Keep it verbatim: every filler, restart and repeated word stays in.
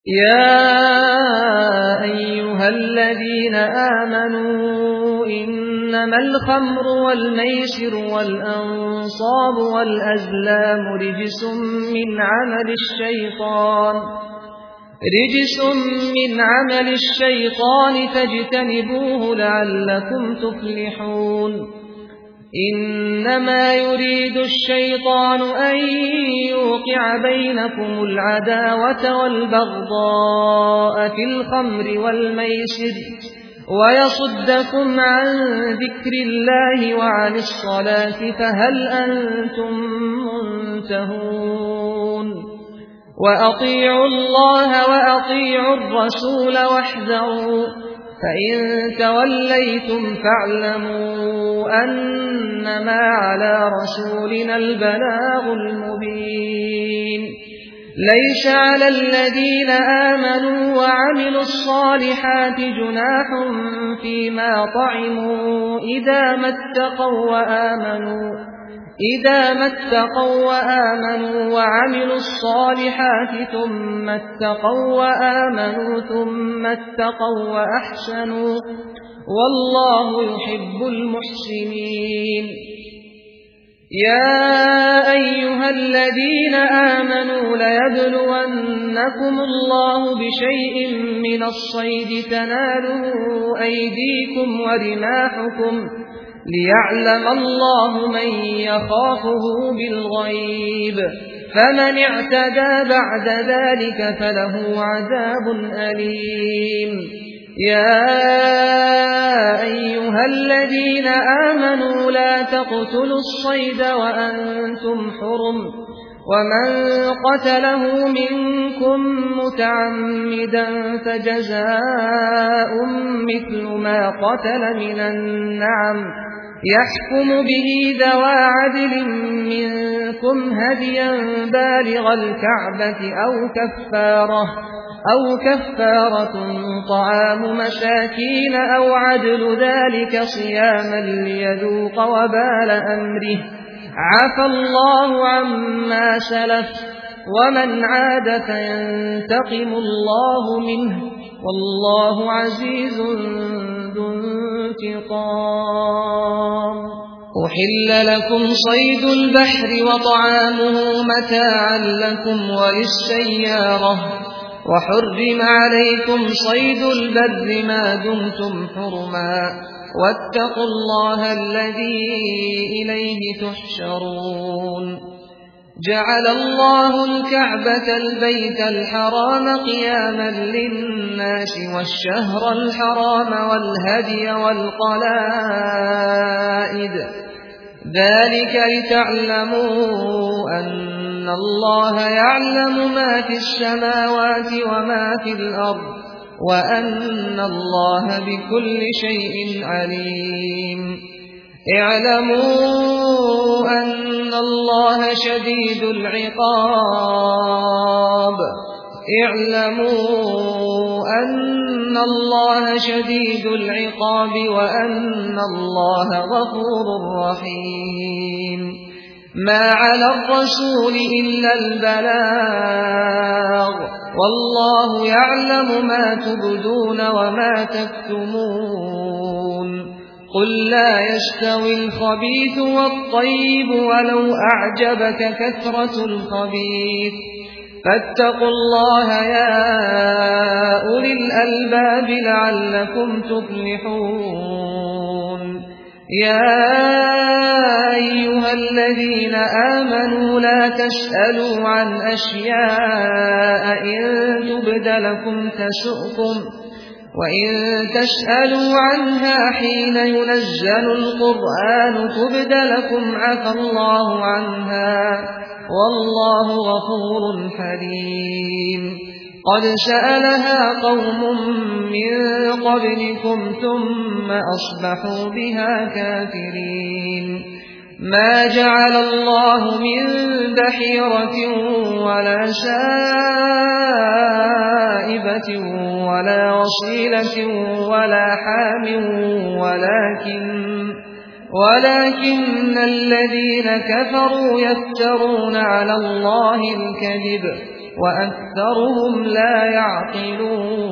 يا أيها الذين آمنوا إنما الخمر والميسر والأنصاب والأزلام رجس من عمل الشيطان رجس من عمل الشيطان فاجتنبوه لعلكم تفلحون إنما يريد الشيطان أن يوقع بينكم العداوة والبغضاء في الخمر والميسر ويصدكم عن ذكر الله وعن الصلاة فهل أنتم منتهون وأطيعوا الله وأطيعوا الرسول واحذروا فإن توليتم فاعلموا أنما على رسولنا البلاغ المبين ليس على الذين آمنوا وعملوا الصالحات جناح فيما طعموا إذا ما اتقوا وآمنوا إذا ما اتقوا وآمنوا وعملوا الصالحات ثم اتقوا وآمنوا ثم اتقوا وأحسنوا والله يحب المحسنين يا أيها الذين آمنوا ليبلونكم الله بشيء من الصيد تناله أيديكم ورماحكم ليعلم الله من يخافه بالغيب فمن اعتدى بعد ذلك فله عذاب أليم يا أيها الذين آمنوا لا تقتلوا الصيد وأنتم حرم ومن قتله منكم متعمدا فجزاء مثل ما قتل من النعم يحكم به ذوى عدل منكم هديا بالغ الكعبة أو كفارة أو كفارة طعام مساكين أو عدل ذلك صياما ليذوق وبال أمره عفى الله عما سلف ومن عاد فينتقم الله منه والله عزيز ذو انتقام أحل لكم صيد البحر وطعامه متاعا لكم وللسيارة وحرم عليكم صيد البر ما دمتم حرما واتقوا الله الذي إليه تحشرون جعل الله الكعبة البيت الحرام قياما للناس والشهر الحرام والهدي والقلائد ذلك لتعلموا أن الله يعلم ما في السماوات وما في الأرض وأن الله بكل شيء عليم اعلموا أن الله شديد العقاب اعلموا أن الله شديد العقاب وأن الله غفور رحيم ما على الرسول إلا البلاغ والله يعلم ما تبدون وما تكتمون قل لا يستوي الخبيث والطيب ولو أعجبك كثرة الخبيث فاتقوا الله يا أولي الألباب لعلكم تفلحون يا أيها الذين آمنوا لا تسألوا عن أشياء إن تبد لكم تسؤكم وإن تسألوا عنها حين ينزل القرآن تبد لكم عفى الله عنها والله غفور حليم قد سألها قوم من قبلكم ثم أصبحوا بها كافرين ما جعل الله من بحيرة ولا سائبة ولا وصيلة ولا حام ولكن ولكن الذين كفروا يفترون على الله الكذب وأكثرهم لا يعقلون